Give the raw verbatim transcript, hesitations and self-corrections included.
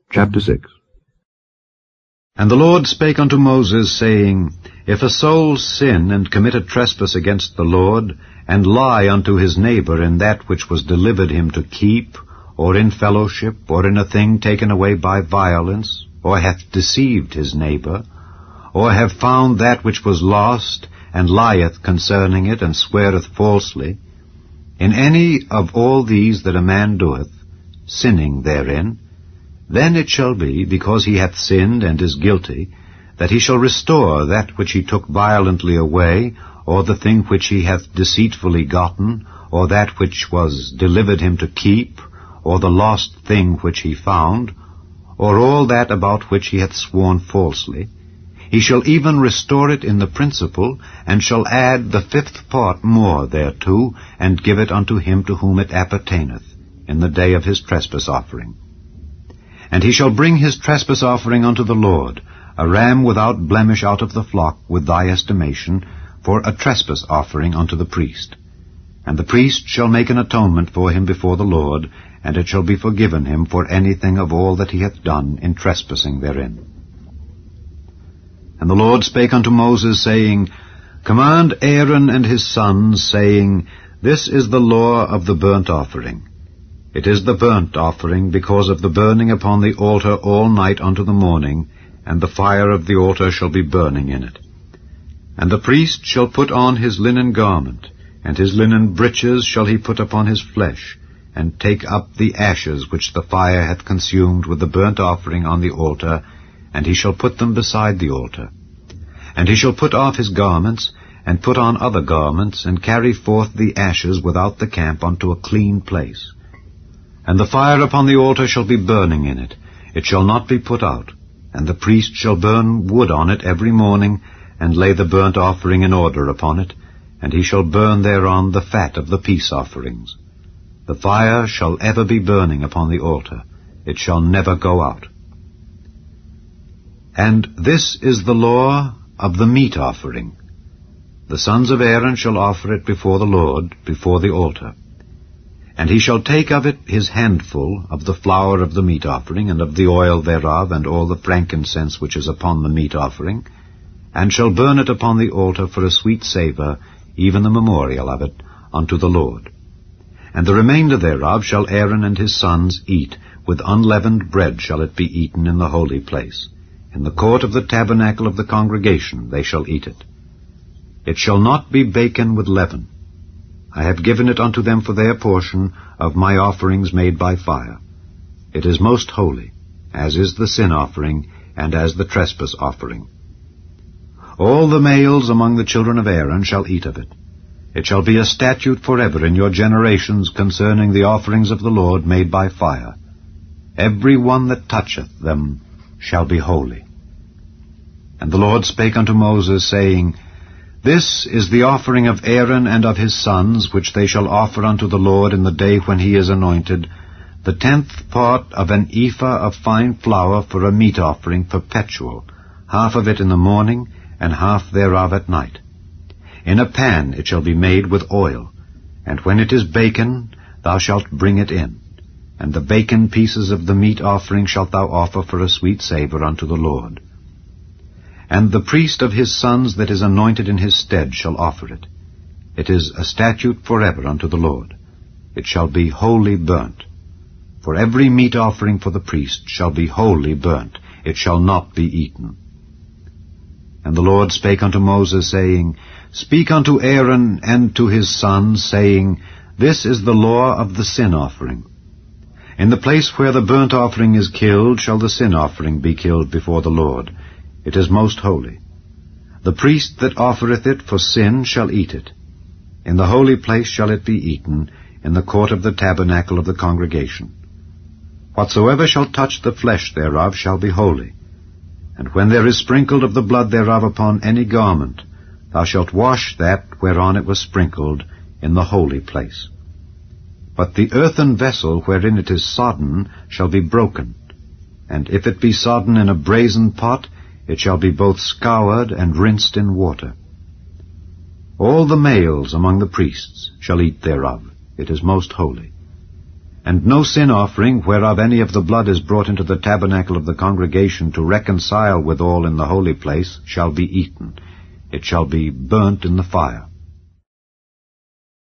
Chapter six. And the Lord spake unto Moses, saying, If a soul sin, and commit a trespass against the Lord, and lie unto his neighbor in that which was delivered him to keep, or in fellowship, or in a thing taken away by violence, or hath deceived his neighbor, or have found that which was lost, and lieth concerning it, and sweareth falsely, in any of all these that a man doeth, sinning therein, then it shall be, because he hath sinned and is guilty, that he shall restore that which he took violently away, or the thing which he hath deceitfully gotten, or that which was delivered him to keep, or the lost thing which he found, or all that about which he hath sworn falsely. He shall even restore it in the principal, and shall add the fifth part more thereto, and give it unto him to whom it appertaineth, in the day of his trespass offering. And he shall bring his trespass offering unto the Lord, a ram without blemish out of the flock, with thy estimation, for a trespass offering unto the priest. And the priest shall make an atonement for him before the Lord, and it shall be forgiven him for anything of all that he hath done in trespassing therein. And the Lord spake unto Moses, saying, Command Aaron and his sons, saying, This is the law of the burnt offering. It is the burnt offering because of the burning upon the altar all night unto the morning, and the fire of the altar shall be burning in it. And the priest shall put on his linen garment, and his linen breeches shall he put upon his flesh, and take up the ashes which the fire hath consumed with the burnt offering on the altar, and he shall put them beside the altar. And he shall put off his garments, and put on other garments, and carry forth the ashes without the camp unto a clean place. And the fire upon the altar shall be burning in it, it shall not be put out. And the priest shall burn wood on it every morning, and lay the burnt offering in order upon it, and he shall burn thereon the fat of the peace offerings. The fire shall ever be burning upon the altar, it shall never go out. And this is the law of the meat offering. The sons of Aaron shall offer it before the Lord, before the altar. And he shall take of it his handful of the flour of the meat offering, and of the oil thereof, and all the frankincense which is upon the meat offering, and shall burn it upon the altar for a sweet savour, even the memorial of it, unto the Lord. And the remainder thereof shall Aaron and his sons eat, with unleavened bread shall it be eaten in the holy place. In the court of the tabernacle of the congregation they shall eat it. It shall not be baken with leaven. I have given it unto them for their portion of my offerings made by fire. It is most holy, as is the sin offering, and as the trespass offering. All the males among the children of Aaron shall eat of it. It shall be a statute forever in your generations concerning the offerings of the Lord made by fire. Every one that toucheth them shall be holy. And the Lord spake unto Moses, saying, This is the offering of Aaron and of his sons, which they shall offer unto the Lord in the day when he is anointed, the tenth part of an ephah of fine flour for a meat offering perpetual, half of it in the morning, and half thereof at night. In a pan it shall be made with oil, and when it is baken, thou shalt bring it in. And the baken pieces of the meat offering shalt thou offer for a sweet savour unto the Lord. And the priest of his sons that is anointed in his stead shall offer it. It is a statute forever unto the Lord. It shall be wholly burnt. For every meat offering for the priest shall be wholly burnt. It shall not be eaten. And the Lord spake unto Moses, saying, Speak unto Aaron and to his sons, saying, This is the law of the sin offering. In the place where the burnt offering is killed shall the sin offering be killed before the Lord. It is most holy. The priest that offereth it for sin shall eat it. In the holy place shall it be eaten, in the court of the tabernacle of the congregation. Whatsoever shall touch the flesh thereof shall be holy. And when there is sprinkled of the blood thereof upon any garment, thou shalt wash that whereon it was sprinkled in the holy place. But the earthen vessel wherein it is sodden shall be broken, and if it be sodden in a brazen pot, it shall be both scoured and rinsed in water. All the males among the priests shall eat thereof. It is most holy. And no sin offering, whereof any of the blood is brought into the tabernacle of the congregation to reconcile withal in the holy place, shall be eaten. It shall be burnt in the fire.